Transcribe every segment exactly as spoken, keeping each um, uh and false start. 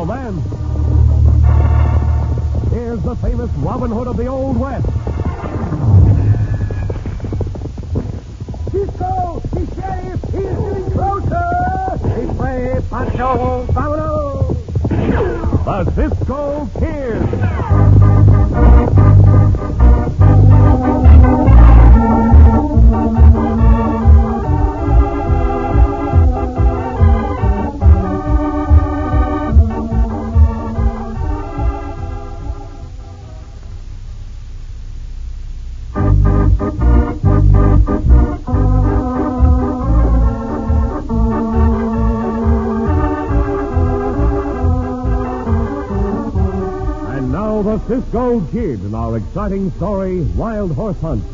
romance. Here's the famous Robin Hood of the Old West. Cisco, the sheriff, he's getting closer. This way, Pancho, vámonos. The Cisco Kid. The Cisco Kid in our exciting story, Wild Horse Hunt.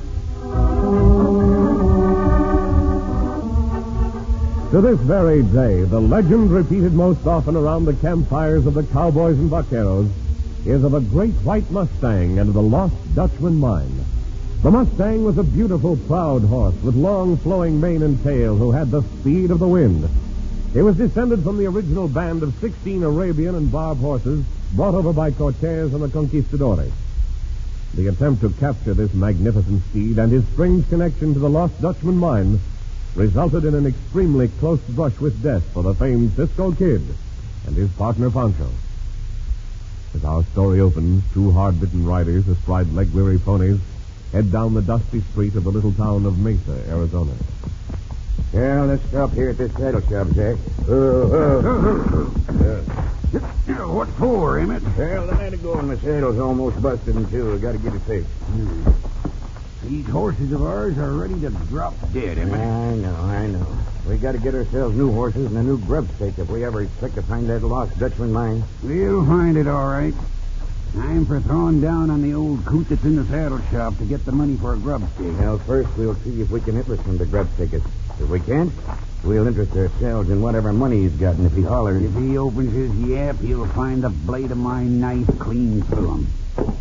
To this very day, the legend repeated most often around the campfires of the cowboys and vaqueros is of a great white Mustang and of the lost Dutchman mine. The Mustang was a beautiful, proud horse with long, flowing mane and tail who had the speed of the wind. It was descended from the original band of sixteen Arabian and Barb horses brought over by Cortez and the conquistadores. The attempt to capture this magnificent steed and his strange connection to the lost Dutchman mine resulted in an extremely close brush with death for the famed Cisco Kid and his partner Pancho. As our story opens, two hard-bitten riders astride leg-weary ponies head down the dusty street of the little town of Mesa, Arizona. Yeah, let's stop here at this saddle shop, Zach. Uh, uh, uh, what for, Emmett? Well, the night ago my saddle's almost busted in two. I got to get it fixed. Hmm. These horses of ours are ready to drop dead, Emmett. I know, I know. We got to get ourselves new horses and a new grub stake if we ever expect to find that lost Dutchman mine. We'll find it, all right. Time for throwing down on the old coot that's in the saddle shop to get the money for a grub stake. Well, first we'll see if we can interest him to grub stake us. If we can't, we'll interest ourselves in whatever money he's got, and if he hollers... If he opens his yap, he'll find the blade of my knife clean through him.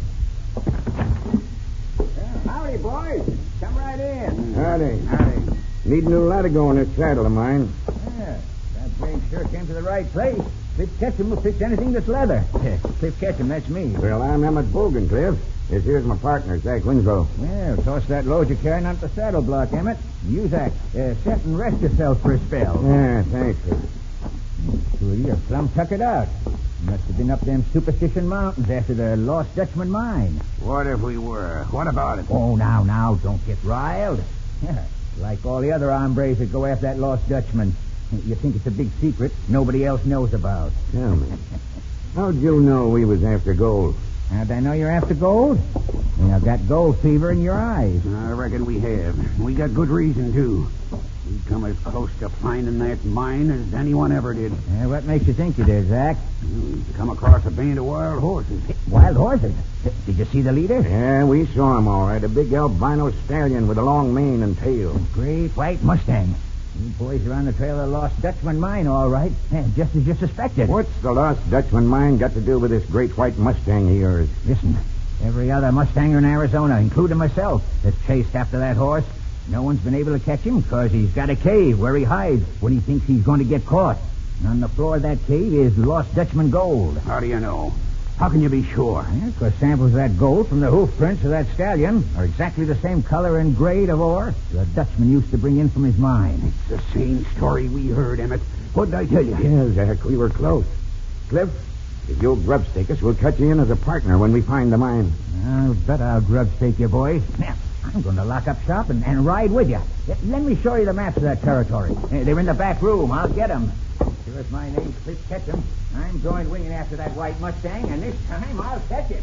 Well, howdy, boys. Come right in. Howdy. Howdy. Need a new ladder in this saddle of mine. Yeah, that brake sure came to the right place. Cliff Ketchum will fix anything that's leather. Cliff Ketchum, that's me. Well, I'm Emmett Bogan, Cliff. This here's my partner, Zach Winslow. Well, toss that load you're carrying onto the saddle block, Emmett. You, Zach, uh, sit and rest yourself for a spell. Yeah, thanks, Cliff. Two of you are plumb tuckered out. You must have been up them Superstition Mountains after the lost Dutchman mine. What if we were? What about it? Oh, now, now, don't get riled. Like all the other hombres that go after that lost Dutchman. You think it's a big secret nobody else knows about. Tell me, how'd you know we was after gold? How'd I know you're after gold? You know, got gold fever in your eyes. I reckon we have. We got good reason, too. We come as close to finding that mine as anyone ever did. Uh, what makes you think you did, Zach? We come across a band of wild horses. Wild horses? Did you see the leader? Yeah, we saw him, all right. A big albino stallion with a long mane and tail. A great white Mustang. You boys are on the trail of the lost Dutchman mine, all right. Just as you suspected. What's the lost Dutchman mine got to do with this great white Mustang of yours? Listen, every other Mustanger in Arizona, including myself, has chased after that horse. No one's been able to catch him because he's got a cave where he hides when he thinks he's going to get caught. And on the floor of that cave is lost Dutchman gold. How do you know? How can you be sure? Because yeah, samples of that gold from the hoof prints of that stallion are exactly the same color and grade of ore the Dutchman used to bring in from his mine. It's the same story we heard, Emmett. What did I tell you? Yeah, Zach, we were close. Cliff, if you'll grub stake us, we'll cut you in as a partner when we find the mine. I'll bet I'll grub stake you, boys. Now, I'm going to lock up shop and, and ride with you. Let me show you the maps of that territory. They're in the back room. I'll get them. Sure as my name's Cliff Ketchum, I'm going winging after that white Mustang, and this time I'll catch him.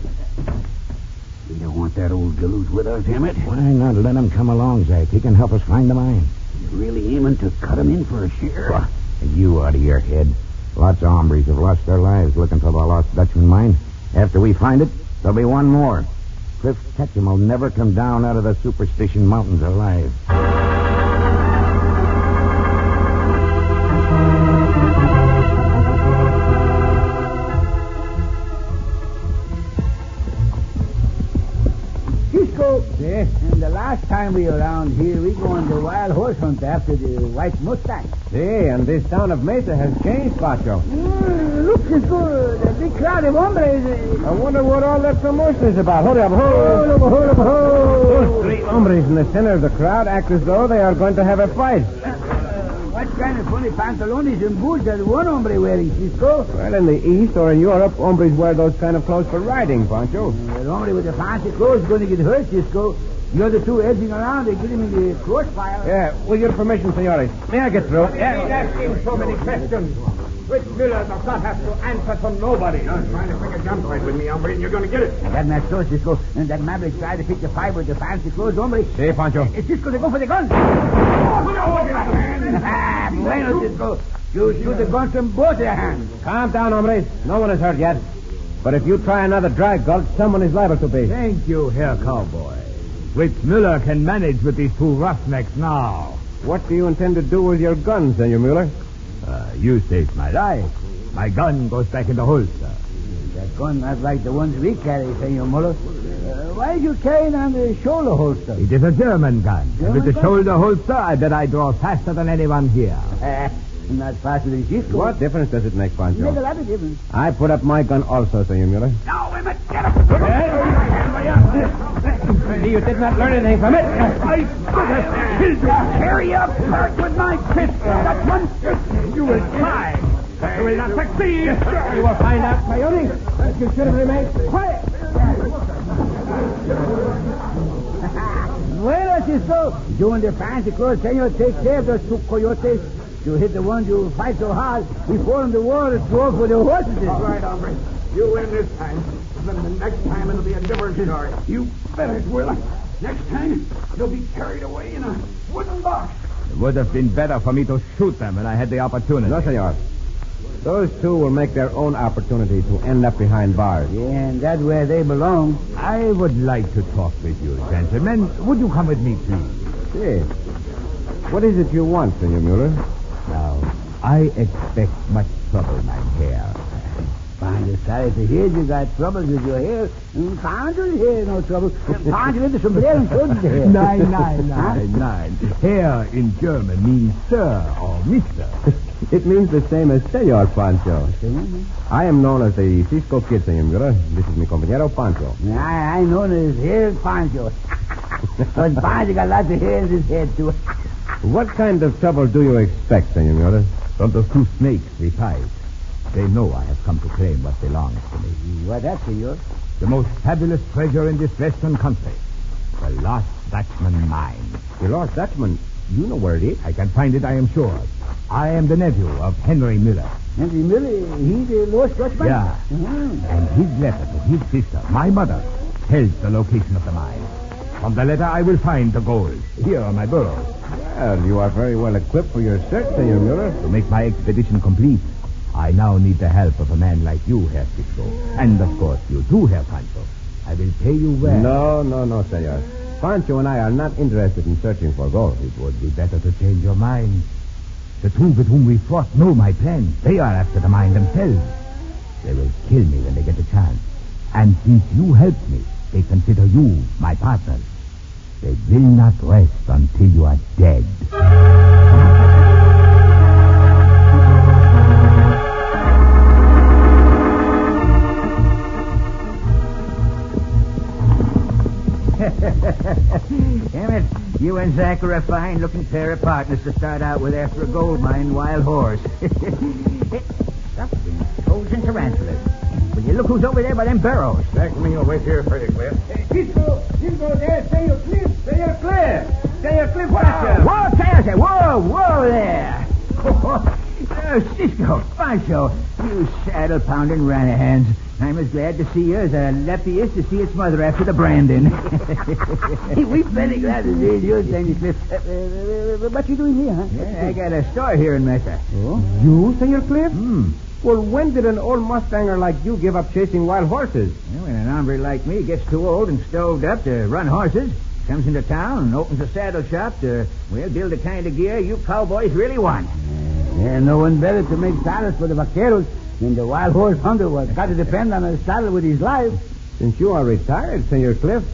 You don't want that old galoot with us, Emmett? Why not let him come along, Zach? He can help us find the mine. You really aiming to cut him in for a share? Are you out of your head? Lots of hombres have lost their lives looking for the lost Dutchman mine. After we find it, there'll be one more. Cliff Ketchum will never come down out of the Superstition Mountains alive. Cisco, yes, and the last time time we around here, we go on the wild horse hunt after the white Mustang. See, and this town of Mesa has changed, Pancho. Mm, look, Cisco, the big crowd of hombres. I wonder what all that commotion is about. Hold up, hold Hold up. up, hold up, hold. Those three hombres in the center of the crowd act as though they are going to have a fight. What kind of funny pantalones and boots does one hombre wearing, Cisco? Well, in the East or in Europe, hombres wear those kind of clothes for riding, Pancho. The hombre with the fancy clothes is going to get hurt, Cisco. The other two edging around, they get him in the crossfire. Yeah, with your permission, senores. May I get through? Yeah, he's asking so many questions. Which Miller does not have to answer to nobody. You're trying to pick a gunfight with me, hombre, and you're going to get it. That not so, Cisco. And that maverick tried to pick the fight with the fancy clothes, hombre. See, Pancho. It's Cisco to go for the gun. Ah, bueno, Cisco. You shoot the gun from both your hands. Calm down, hombres. No one is hurt yet. But if you try another dry gulch, someone is liable to be. Thank you, Herr Cowboy. Which Miller can manage with these two roughnecks now. What do you intend to do with your gun, Senor Mueller? Uh, you saved my life. My gun goes back in the holster. That gun not like the ones we carry, Senor Muller. Uh, why are you carrying on the shoulder holster? It is a German gun. German with the gun? shoulder holster, I bet I draw faster than anyone here. Uh, not faster than Cisco. What difference does it make, Make a Pancho? lot of difference. I put up my gun also, Senor Mueller. Now, wait a minute. Get up. You did not learn anything from it. I could have killed you. Carry up back with my fist. That one. You will try. You will not succeed. You will find out, Coyote. You should have remained quiet. Bueno, Cisco. You and the fancy clothes, Senor, take care of those two coyotes. You hit the ones you fight so hard before in the war to throw for the horses. All right, hombre. You win this time. Then the next time it'll be a different story. You bet it will. Next time, you'll be carried away in a wooden box. It would have been better for me to shoot them when I had the opportunity. No, senor. Those two will make their own opportunity to end up behind bars. Yeah, and that's where they belong. I would like to talk with you, gentlemen. Would you come with me, please? Yes. What is it you want, Senor Mueller? Now, I expect much trouble, my hair. Find you sorry to hear you got troubles with your hair. Mm, Found your hair, no trouble. Found you with the sombrero and clothes the hair. Nine, nine, nine, nine. Hair in German means sir or mister. It means the same as Senor Pancho. I am known as the Cisco Kid, Senor Mueller. This is mi compañero Pancho. I, I know his hair is Pancho. But Pancho got lots of hair in his head, too. What kind of trouble do you expect, Senor Mueller? From the two snakes we fight. They know I have come to claim what belongs to me. What that, senor? The most fabulous treasure in this western country. The Lost Dutchman mine. The Lost Dutchman, you know where it is. I can find it, I am sure. I am the nephew of Henry Miller. Henry Miller, he's the Lost Dutchman? Yeah. Mm-hmm. And his letter to his sister, my mother, tells the location of the mine. From the letter, I will find the gold. Here are my burros. Well, you are very well equipped for your search, Senor Mueller. To make my expedition complete, I now need the help of a man like you, Herr Cisco. And, of course, you too, Herr Pancho. I will pay you well. No, no, no, senor. Pancho and I are not interested in searching for gold. It would be better to change your mind. The two with whom we fought know my plan. They are after the mine themselves. They will kill me when they get a chance. And since you helped me, they consider you my partners. They will not rest until you are dead. Damn it. You and Zach are a fine-looking pair of partners to start out with after a gold mine wild horse. Something. Trojan tarantulas. Will you look who's over there by them barrows? Back me over here, pretty clear. Cisco, Cisco, there, stay your cliff, stay your cliff, stay your cliff, watch Whoa, say, say, whoa, whoa there. Oh, Cisco, Pancho, you saddle-pounding Ranahands. I'm as glad to see you as a lefty is to see its mother after the branding. We're very glad to see you, Senor Cliff. Uh, uh, what you doing here, huh? Yeah, I got a store here in Mesa. Oh? You, Senor Cliff? Hmm. Well, when did an old Mustanger like you give up chasing wild horses? Well, when an hombre like me gets too old and stoved up to run horses, comes into town and opens a saddle shop to, well, build the kind of gear you cowboys really want. Yeah, no one better to make saddles for the vaqueros than the wild horse hunter was got to depend on a saddle with his life. Since you are retired, Senor Cliff,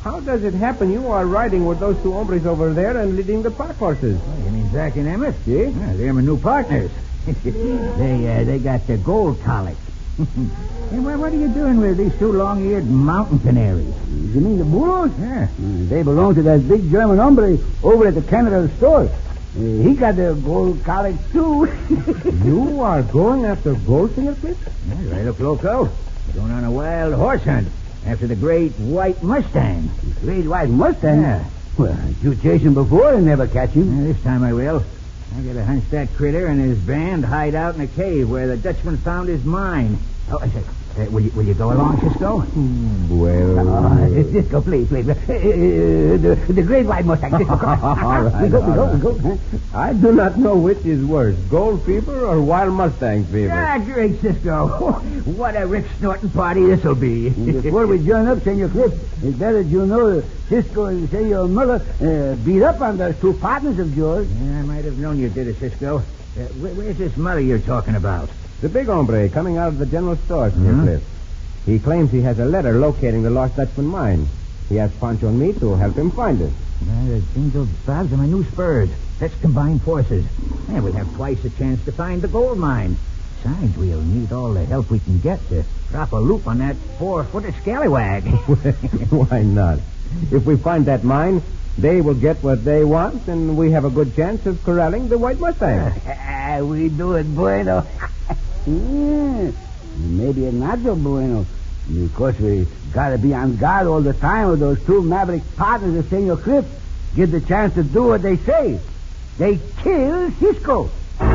How does it happen you are riding with those two hombres over there and leading the pack horses? Oh, you mean Zack and Emmett? Yes. Yeah, they're my new partners. they uh, they got the gold colic. Hey, what, what are you doing with these two long-eared mountain canaries? You mean the burros? Yeah. Uh, they belong to that big German hombre over at the Canada store. Uh, he got the gold collar, too. You are going after gold, Senor Cliff? Yeah, right up loco. Going on a wild horse hunt after the great white Mustang. Great white Mustang? Yeah. Well, you chased him before and never catch him. Yeah, this time I will. I got a hunch that critter and his band hide out in a cave where the Dutchman found his mine. Oh, I said, uh, will, you, will you go along, Cisco? Well... Uh, Cisco, please, please. Uh, uh, the, the great white Mustang. Cisco, come on. All right, we go, we go, all we go. right. I do not know which is worse, gold fever or wild Mustang fever. Ah, great, Cisco. What a rich snorting party this'll be. Before we join up, Senor Cliff, it's better that you know that Cisco and Senor Muller uh, beat up on those two partners of yours. Yeah, I might have known you did it, Cisco. Uh, where, where's this Muller you're talking about? The big hombre coming out of the general store, Senor Hmm? Cliff. He claims he has a letter locating the lost Dutchman mine. He asked Pancho and me to help him find it. Uh, the jingle bells of my new spurs. Let's combine forces. Yeah, we'll have twice the chance to find the gold mine. Besides, we'll need all the help we can get to drop a loop on that four-footed scallywag. Why not? If we find that mine, they will get what they want, and we have a good chance of corralling the white Mustang. Ah, we do it bueno. Yeah, maybe not so bueno. Because we gotta be on guard all the time with those two maverick partners of Senor Cliff. Get the chance to do what they say. They kill Cisco.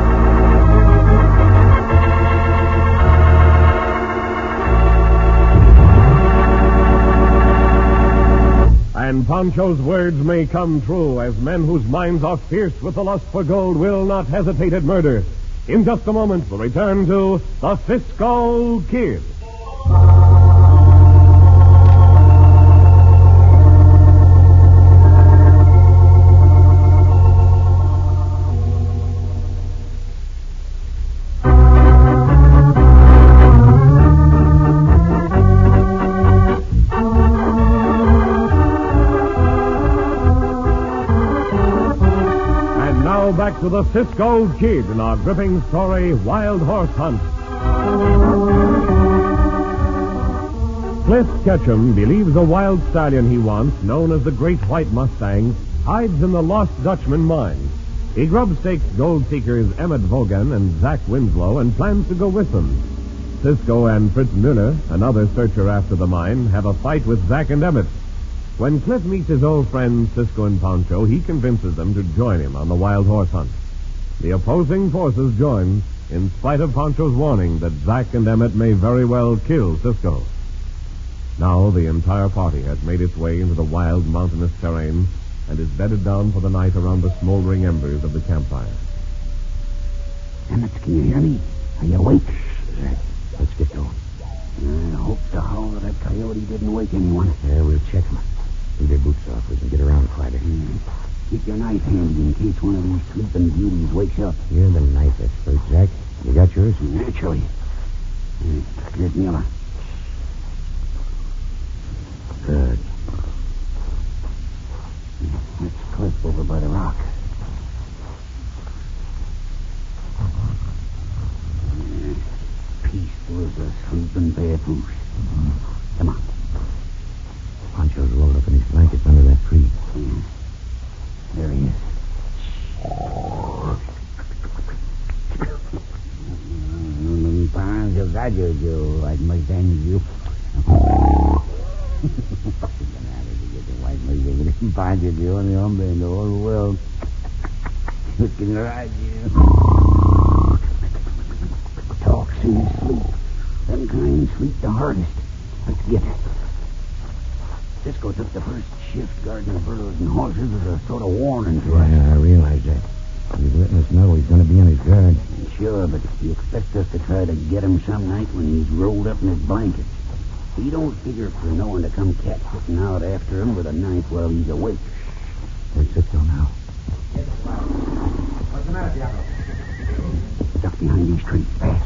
And Pancho's words may come true, as men whose minds are fierce with the lust for gold will not hesitate at murder. In just a moment, we'll return to the Cisco Kid. Back to the Cisco Kid in our gripping story, Wild Horse Hunt. Cliff Ketchum believes a wild stallion he wants, known as the Great White Mustang, hides in the Lost Dutchman mine. He grub-stakes gold seekers Emmett Vogan and Zack Winslow and plans to go with them. Cisco and Fritz Müller, another searcher after the mine, have a fight with Zack and Emmett. When Cliff meets his old friends Cisco and Pancho, he convinces them to join him on the wild horse hunt. The opposing forces join, in spite of Pancho's warning that Zack and Emmett may very well kill Cisco. Now the entire party has made its way into the wild mountainous terrain and is bedded down for the night around the smoldering embers of the campfire. Emmett, can you hear me? Are you awake? Zack, let's get going. I hope the howl of that coyote didn't wake anyone. Yeah, we'll check them. Leave their boots off. We can get around quieter. Mm. Keep your knife handy in case one of these sleeping beauties wakes up. You're the knife expert, Zack. You got yours? Naturally. Mm. Here's Muller. Good. That's Cliff over by the rock. Yeah. Peaceful as a sleeping papoose. Come on. Pancho's rolled up in his blankets under that tree. Yeah. There he is. Pancho got you, you white Mustang, you. White Mustang, Pancho, the only hombre in the whole world. Looking right you. Talks in his sleep. Them kind sleep the hardest. Let's get it. Cisco took the first shift guarding the burros and horses as a sort of warning to us. Yeah, I realize that. He's letting us know he's going to be on his guard. Sure, but he expects us to try to get him some night when he's rolled up in his blankets. He don't figure for no one to come cat-sitting out after him with a knife while he's awake. Where's Cisco now? What's the matter, Diablo? Duck behind these trees, fast.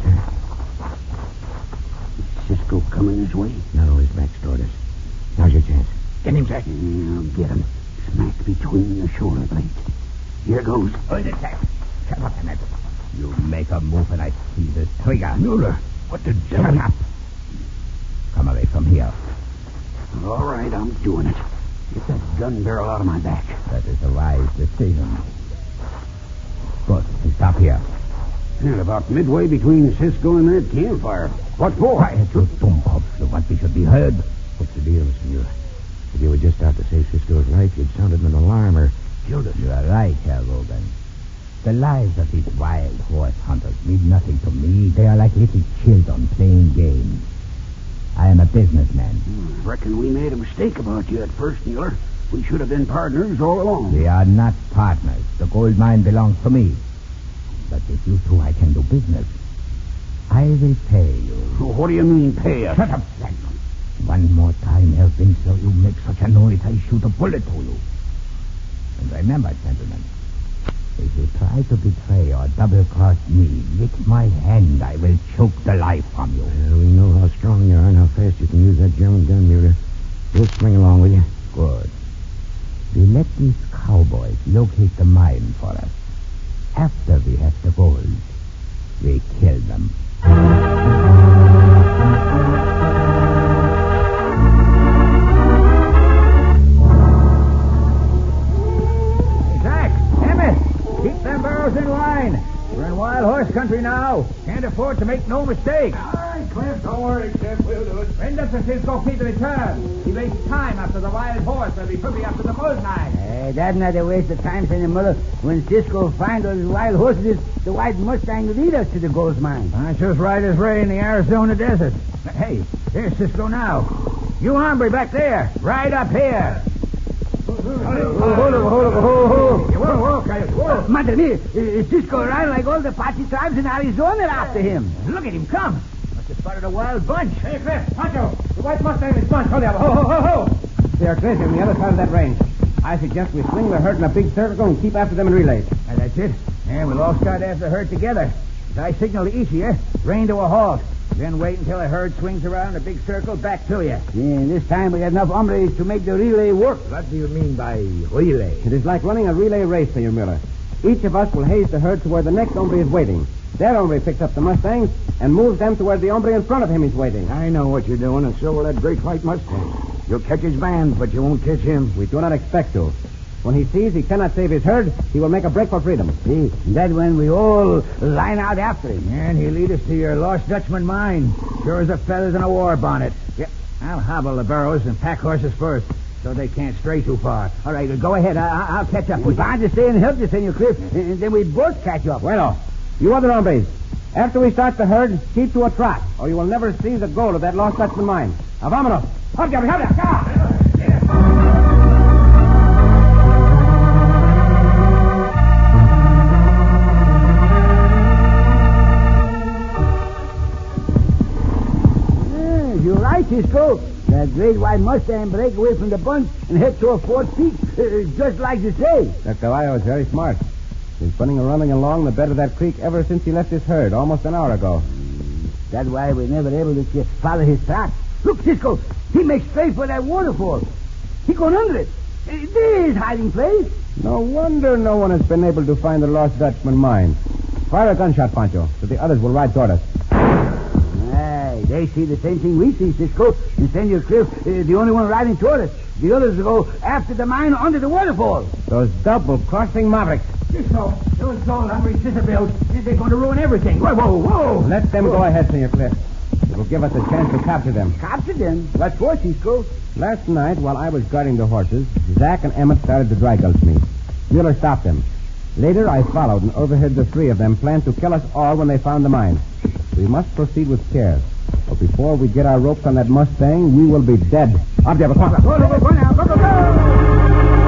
Is Cisco coming this way? No, his back's toward us. Now's your chance. Get him, Zack. Jack. I'll get him. Smack between the shoulder blades. Here goes. Hold it, Jack. Shut up, Emmett. You make a move and I see the trigger. Mueller, what the devil? Shut up. Come away from here. All right, I'm doing it. Get that gun barrel out of my back. That is a wise decision. Good. We stop here. And about midway between Cisco and that campfire. What for? Quiet, you dummkopf. You want we should be heard? What's the deal, senor? If you were just out to save Cisco's life, you'd sounded an alarm or killed us. You are right, Herr Logan. The lives of these wild horse hunters mean nothing to me. They are like little children playing games. I am a businessman. I reckon we made a mistake about you at first, Mueller. We should have been partners all along. We are not partners. The gold mine belongs to me. But with you two, I can do business. I will pay you. What do you mean, pay us? Shut up, Frank. One more time, Herr Winslow, you make such a noise, I shoot a bullet to you. And remember, gentlemen, if you try to betray or double-cross me, with my hand, I will choke the life from you. Well, we know how strong you are and how fast you can use that German gun, Mueller. We'll swing along with you. Good. We let these cowboys locate the mine for us. After we have the gold, we kill them. Jack, Emmett, keep them barrels in line. We're in wild horse country now. Can't afford to make no mistakes. All right, Cliff, don't worry, Cliff. We'll do it. Send us to Cisco Pete to return. He wastes time after the wild horse, and he could be after the bull nine. Uh, that's not a waste of time, Senor Muller. When Cisco finds those wild horses, the white Mustang will lead us to the gold mine. That's just right as rain in the Arizona desert. Hey, there's Cisco now. You hombre back there, right up here. Hold it, hold it, hold it, hold it. You won't walk, I won't. Madre mia, uh, Cisco ran like all the Apache tribes in Arizona after him. Look at him come. Must have spotted a wild bunch. Hey, Cliff, Pancho, the white Mustang is bunched. Hold it, ho, ho, ho, ho. They are clear on the other side of that range. I suggest we swing the herd in a big circle and keep after them in relays. And that's it. And we'll all start after the herd together. As I signal to each of you, rein to a halt. Then wait until the herd swings around a big circle back to you. Yeah, this time we got enough hombres to make the relay work. What do you mean by relay? It is like running a relay race, Senor Mueller. Each of us will haze the herd to where the next hombre is waiting. That hombre picks up the Mustangs and moves them to where the hombre in front of him is waiting. I know what you're doing, and so will that great white Mustang. You'll catch his band, but you won't catch him. We do not expect to. When he sees he cannot save his herd, he will make a break for freedom. See, that's when we all line out after him. And he'll lead us to your lost Dutchman mine. Sure as the feathers in a war bonnet. Yep. I'll hobble the burros and pack horses first, so they can't stray too far. All right, go ahead. I- I'll catch up We with you. bound to stay and help you, Senor Cliff, and then we both catch up. Bueno, you other hombres, after we start the herd, keep to a trot, or you will never see the goal of that lost Dutchman mine. Now, vámonos. Hop, Jeffrey, hop, hop. You're right, Cisco. That great white Mustang break away from the bunch and head toward Fort Peak, uh, just like you say. That caballo is very smart. He's running and running along the bed of that creek ever since he left his herd almost an hour ago. That's why we're never able to get, follow his track. Look, Cisco, he makes straight for that waterfall. He going under it. Uh, There is hiding place. No wonder no one has been able to find the lost Dutchman mine. Fire a gunshot, Pancho, so the others will ride toward us. Aye, they see the same thing we see, Cisco. And Senor Cliff is the only one riding toward us. The others will go after the mine under the waterfall. Those double-crossing mavericks. Cisco, those gold hungry scissor-bills, they're going to ruin everything. Whoa, whoa, whoa. Let them go ahead, Senor Cliff. It will give us a chance to capture them. Capture them? What for, Cisco? Last night, while I was guarding the horses, Zach and Emmett started to dry gulch me. Mueller stopped them. Later, I followed and overheard the three of them plan to kill us all when they found the mine. We must proceed with care. But before we get our ropes on that Mustang, we will be dead. Up, Jabba, come on. Go, go, go now. Go, go, go.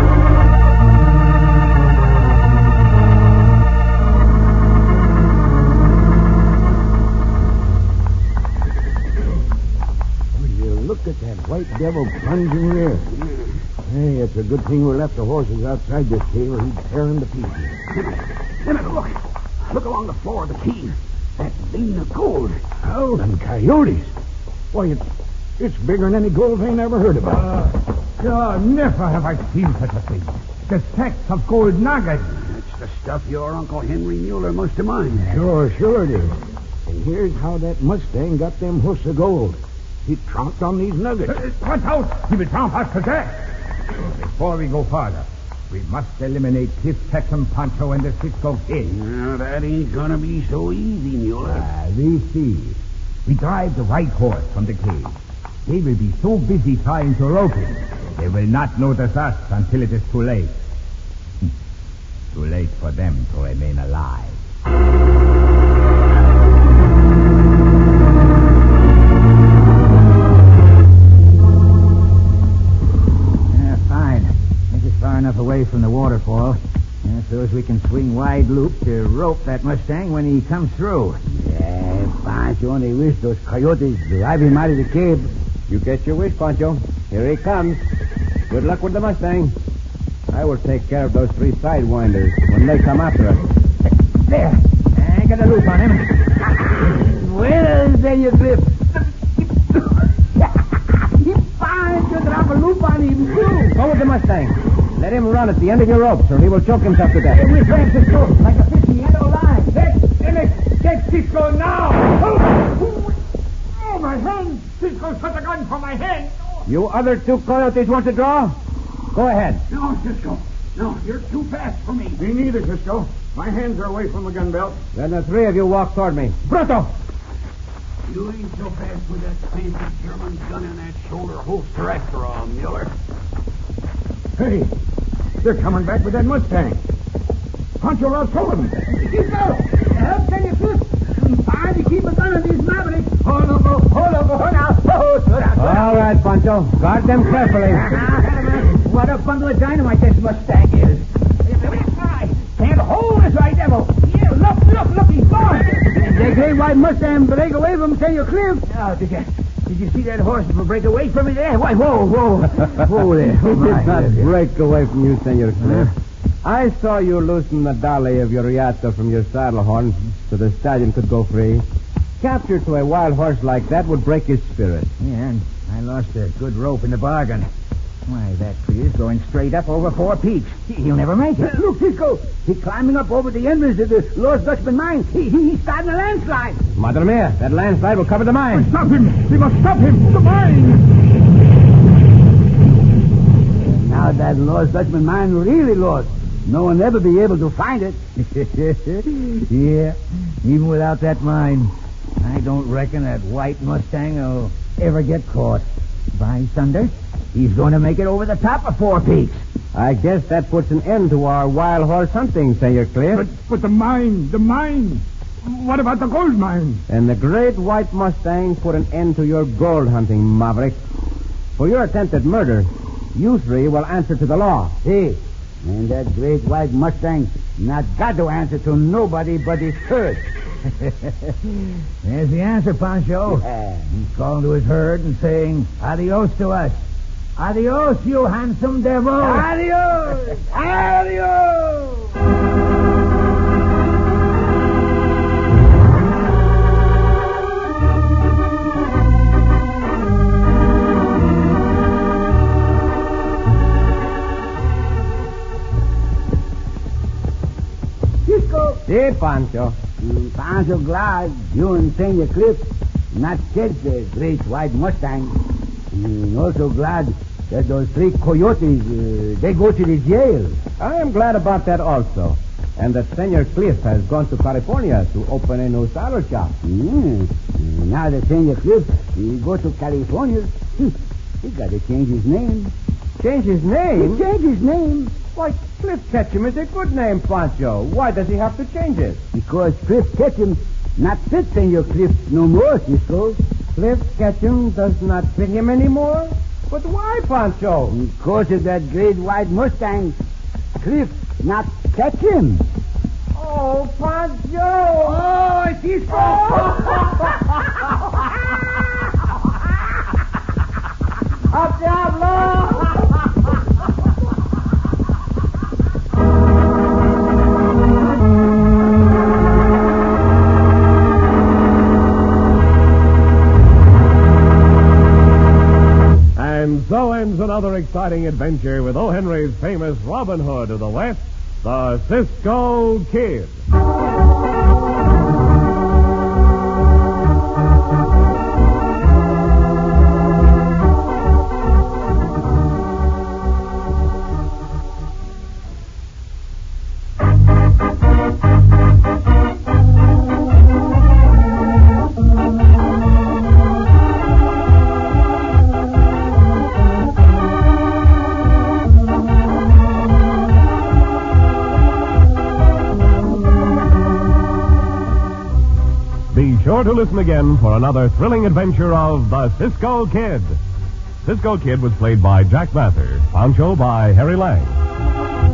Look at that white devil plunging there. Hey, it's a good thing we left the horses outside this cave or he'd tear them to pieces. Emmett, look. Look along the floor of the cave. That vein of gold. Owls and coyotes. Why, it's, it's bigger than any gold vein I ever heard about. Uh, Oh, never have I seen such a thing. The sacks of gold nuggets. That's the stuff your Uncle Henry Mueller must have mined. Sure, sure it is. And here's how that Mustang got them hoofs of gold. He tromped on these nuggets. Uh, Watch out! He will tromp us to death. Before we go farther, we must eliminate Cliff Ketchum, Pancho, and the Cisco Kid. Now, that ain't gonna be so easy, Mueller. Ah, we see. We drive the right horse from the cage. They will be so busy trying to rope him, they will not notice us until it is too late. Too late for them to remain alive. Far enough away from the waterfall, yeah, so as we can swing wide loop to rope that Mustang when he comes through. Yeah, Pancho only wish those coyotes drive him out of the cave. You get your wish, Pancho. Here he comes. Good luck with the Mustang. I will take care of those three sidewinders when they come after us. There. I got a loop on him. Well, there you Cliff. He finds to drop a loop on him, too. Go with the Mustang. Let him run at the end of your ropes, or he will choke himself to death. We're Francisco, like a fish in the end of the line. Let's, let's get Cisco now! Oh, oh, my hand! Cisco shot a gun from my hand! You other two coyotes want to draw? Go ahead. No, Cisco. No, you're too fast for me. Me neither, Cisco. My hands are away from the gun belt. Then the three of you walk toward me. Brotto! You ain't so fast with that fancy German gun and that shoulder holster after all, Mueller. Hey, they're coming back with that Mustang. Pancho lost hold of him. Keep out. Help, can you Cliff? Fine to keep a gun on these mavericks. Hold on, hold on, hold on. All right, Pancho. Guard them carefully. What a bundle of dynamite this Mustang is. Can't hold this right devil. Yeah, look, look, look, he's gone. The great white Mustang break away from Senor Cliff. Oh, did you, did you see that horse break away from me there? Why, whoa, whoa. Whoa there. He Oh, did my, not yeah, yeah. break away from you, Senor Cliff. I saw you loosen the dolly of your riata from your saddle horn so the stallion could go free. Capture to a wild horse like that would break his spirit. Yeah, and I lost a good rope in the bargain. Why, that tree is going straight up over Four Peaks. He- He'll never make it. Look, Cisco. He's climbing up over the entrance of the Lost Dutchman mine. He, he, he's starting a landslide. Madre mia, that landslide will cover the mine. Stop him! We must stop him! The mine! Now that Lost Dutchman mine really lost. No one ever be able to find it. Yeah, even without that mine, I don't reckon that white Mustang will ever get caught. By thunder, he's going to make it over the top of Four Peaks. I guess that puts an end to our wild horse hunting, Senor Cliff. But, but the mine, the mine. What about the gold mine? And the great white Mustang put an end to your gold hunting, Maverick. For your attempted murder, you three will answer to the law. Hey, and that great white Mustang not got to answer to nobody but his herd. There's the answer, Pancho. Yeah. He's calling to his herd and saying, adios to us. Adios, you handsome devil. Adios! Adios! Cisco, Si, Pancho. mm, Pancho glad you and Senor Cliff not catch the great white Mustang. And also glad that those three coyotes, uh, they go to the jail. I am glad about that also. And that Senor Cliff has gone to California to open a new saddle shop. Mm. Now that Senor Cliff he go to California, he, he got to change his name. Change his He name? change his name Why, Cliff Ketchum is a good name, Pancho. Why does he have to change it? because Cliff Ketchum not fit Senor Cliff no more, Cisco. Cliff Ketchum does not fit him anymore? But why, Pancho? Because of that great white Mustang, Cliff not catch him. Oh, Pancho! Oh, Cisco! Up, Diablo! And so ends begins another exciting adventure with O. Henry's famous Robin Hood of the West, the Cisco Kid. Be sure to listen again for another thrilling adventure of the Cisco Kid. Cisco Kid was played by Jack Mather, Pancho by Harry Lang.